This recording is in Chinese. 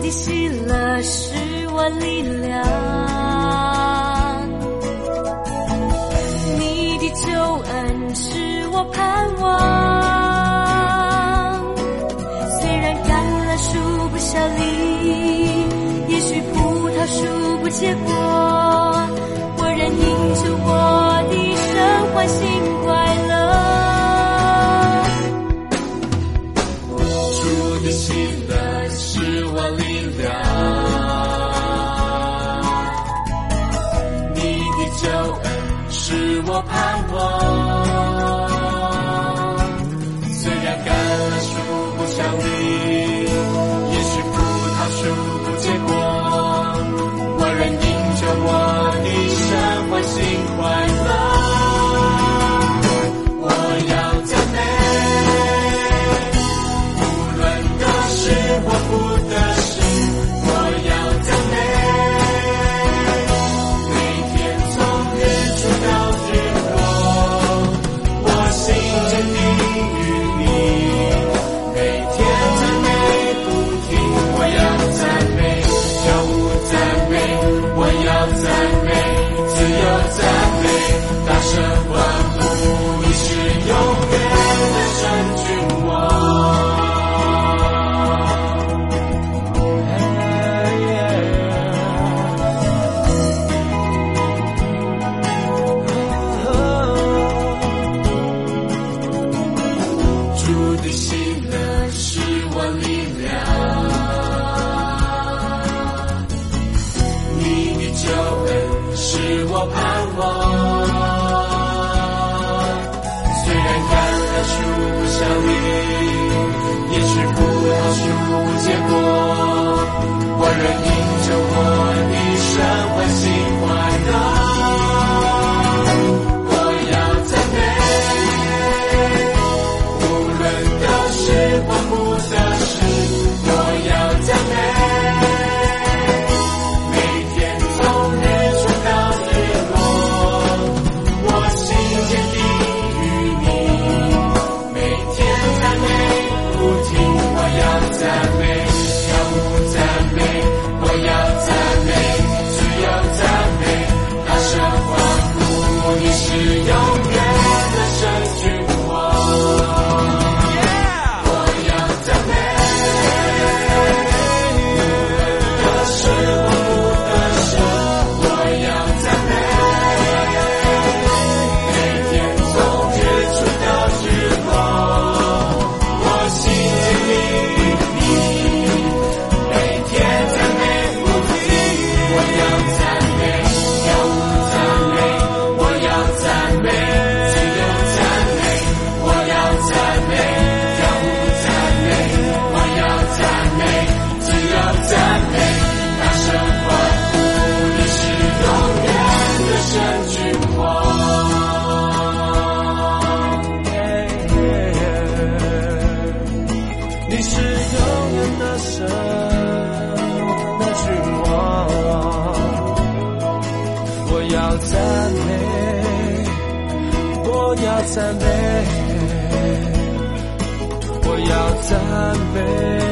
的喜乐是我力量，你的救恩是我盼望。虽然橄榄树不效力，也许葡萄树不结果，我仍因着我的神欢欣快乐。 主的喜乐是我力量，你的救恩是我盼望。虽然橄榄树不效力，也许葡萄树不结果，我仍因着我的神欢欣快乐。我要赞美，无论得失或不得失，我要赞美。每天从日出到日落，我心坚定于你。每天赞美不停，我要赞美，跳舞赞美，我要赞美，自由赞美，大声欢呼，你是永远的神君王。主的喜乐是我力量，你的救恩是我盼望。虽然橄榄树不效力，也许葡萄树不结果，我仍因着我的神欢欣快乐。我要赞美，无论得失或不得失，我要赞美。每天从日出到日落，我心坚定于你。每天赞美不停，我要赞美，跳舞赞美，我要赞美，自由赞美，大声欢呼，你是永远的神君王。我要赞美，得失或不得失，我要赞美。每天从日出到日落，我心坚定于你。每天赞美不停，我要赞美，跳舞赞美，我要赞美，自由赞美，我要赞美，跳舞赞美，我要赞美，自由赞美，大声欢呼，你是永远的神君王。你是永远的神的君王，我要赞美，我要赞美，我要赞美。